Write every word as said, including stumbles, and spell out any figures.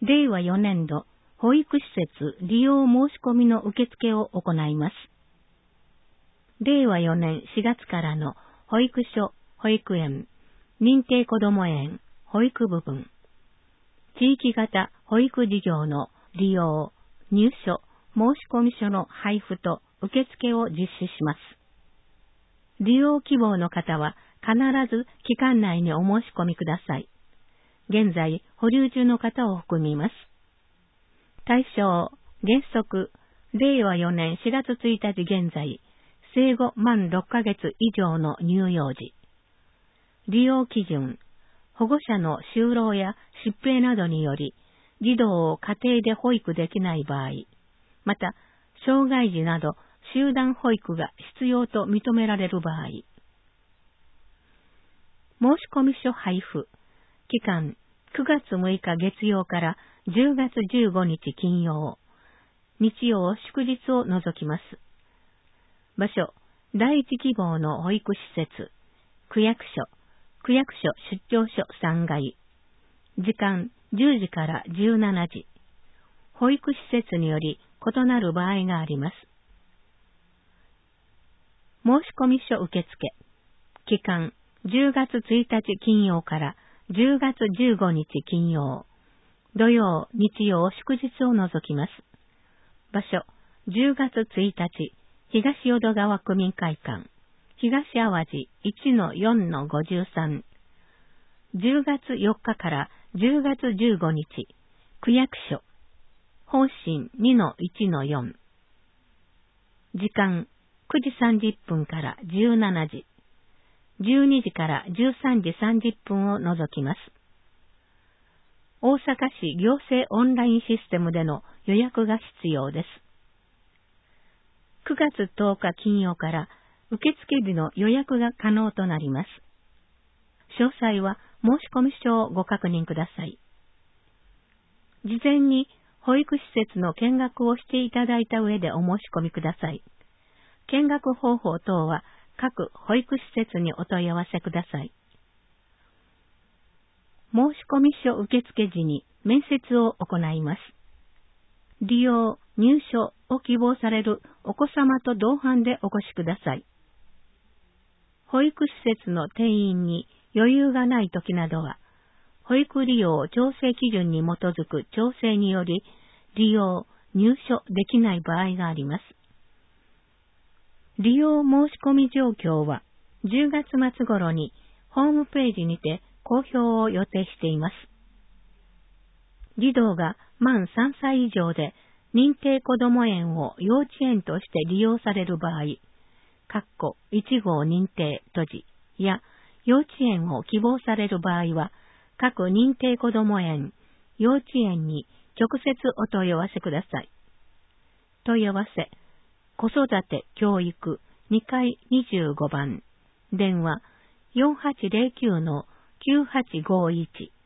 れいわよねんど保育施設利用申し込みの受付を行います。れいわよねんしがつからの保育所、保育園、認定こども園、保育部分、地域型保育事業の利用、入所、申込書の配布と受付を実施します。利用希望の方は必ず期間内にお申し込みください。現在、保留中の方を含みます。対象、原則、れいわよねんしがつついたち現在、生後満ろっかげつ以上の乳幼児。利用基準、保護者の就労や疾病などにより、児童を家庭で保育できない場合、また、障害児など集団保育が必要と認められる場合。申込書配布、期間、くがつむいか月曜からじゅうがつじゅうごにち金曜、日曜祝日を除きます。場所、第一希望の保育施設、区役所、区役所出張所さんがい。時間、じゅうじからじゅうしちじ。保育施設により異なる場合があります。申込書受付、期間、じゅうがつついたち金曜からじゅうがつじゅうごにち金曜、土曜、日曜祝日を除きます。場所、じゅうがつついたち、東淀川区民会館、東淡路 いちのよんのごじゅうさん、じゅうがつよっかからじゅうがつじゅうごにち、区役所、方針 にのいちのよん、時間くじさんじゅっぷんからじゅうしちじ、じゅうにじからじゅうさんじさんじゅっぷんを除きます。大阪市行政オンラインシステムでの予約が必要です。くがつとおか金曜から受付日の予約が可能となります。詳細は申込書をご確認ください。事前に保育施設の見学をしていただいた上でお申し込みください。見学方法等は各保育施設にお問い合わせください。申込書受付時に面接を行います。利用、入所を希望されるお子様と同伴でお越しください。保育施設の定員に余裕がないときなどは、保育利用調整基準に基づく調整により、利用、入所できない場合があります。利用申し込み状況は、じゅうがつまつ頃にホームページにて公表を予定しています。児童が満さんさい以上で認定こども園を幼稚園として利用される場合、かっこいちごう認定閉じや幼稚園を希望される場合は、各認定こども園、幼稚園に直接お問い合わせください。問い合わせ、子育て教育にかいにじゅうごばん、電話 よんはちぜろきゅうのきゅうはちごいち